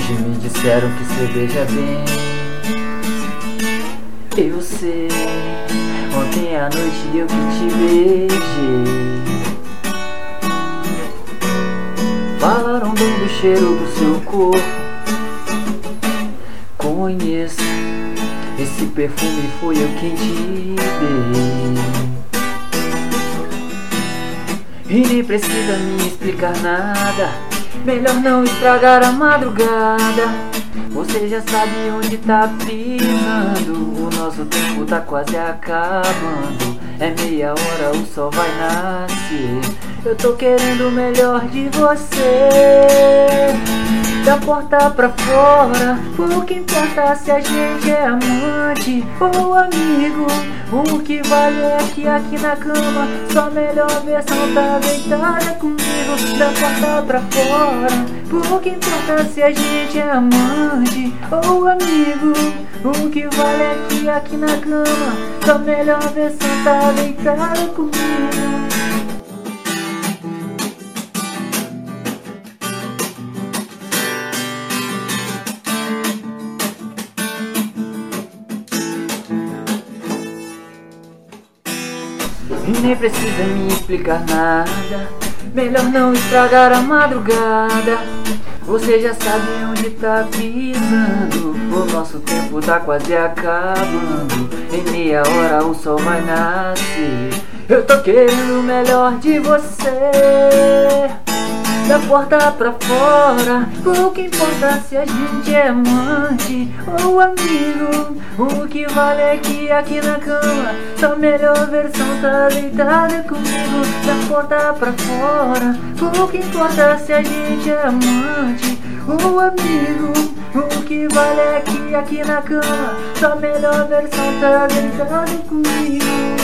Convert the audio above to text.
Hoje me disseram que cê beija bem. Eu sei, ontem à noite eu que te beijei. Falaram bem do cheiro do seu corpo. Conheço, esse perfume foi eu quem te dei. E nem precisa me explicar nada, melhor não estragar a madrugada. Você já sabe onde tá pisando, o nosso tempo tá quase acabando. É meia hora, o sol vai nascer. Eu tô querendo o melhor de você. Da porta pra fora, pouco importa se a gente é amante ou amigo. O que vale é que aqui na cama sua melhor versão tá deitada comigo. Da porta pra fora, pouco importa se a gente é amante ou amigo. O que vale é que aqui na cama sua melhor versão tá deitada comigo. E nem precisa me explicar nada, melhor não estragar a madrugada. Você já sabe onde tá pisando, o nosso tempo tá quase acabando. Em meia hora o sol vai nascer. Eu tô querendo o melhor de você. Da porta pra fora, pouco importa se a gente é amante ou amigo. O que vale é que aqui na cama sua melhor versão tá deitada comigo. Da porta pra fora, pouco importa se a gente é amante ou amigo. O que vale é que aqui na cama sua melhor versão tá deitada comigo.